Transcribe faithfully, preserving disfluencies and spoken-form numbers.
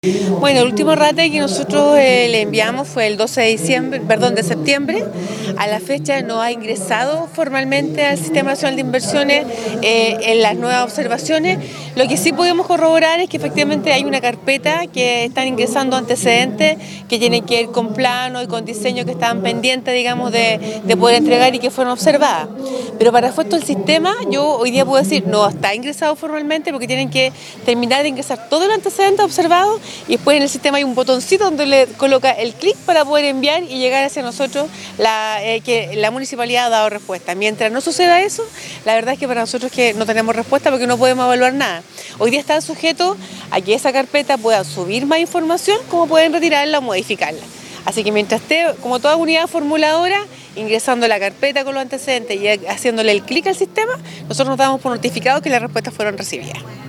Bueno, el último rate que nosotros eh, le enviamos fue el doce de diciembre, perdón, de septiembre. A la fecha no ha ingresado formalmente al Sistema Nacional de Inversiones eh, en las nuevas observaciones. Lo que sí podemos corroborar es que efectivamente hay una carpeta que están ingresando antecedentes que tienen que ver con planos y con diseños que estaban pendientes, digamos, de, de poder entregar y que fueron observadas. Pero para efecto del sistema, yo hoy día puedo decir, no está ingresado formalmente porque tienen que terminar de ingresar todos los antecedentes observados. Y después en el sistema hay un botoncito donde le coloca el clic para poder enviar y llegar hacia nosotros la, eh, que la municipalidad ha dado respuesta. Mientras no suceda eso, la verdad es que para nosotros que no tenemos respuesta porque no podemos evaluar nada. Hoy día está sujeto a que esa carpeta pueda subir más información, como pueden retirarla o modificarla. Así que mientras esté, como toda unidad formuladora, ingresando la carpeta con los antecedentes y haciéndole el clic al sistema, nosotros nos damos por notificados que las respuestas fueron recibidas.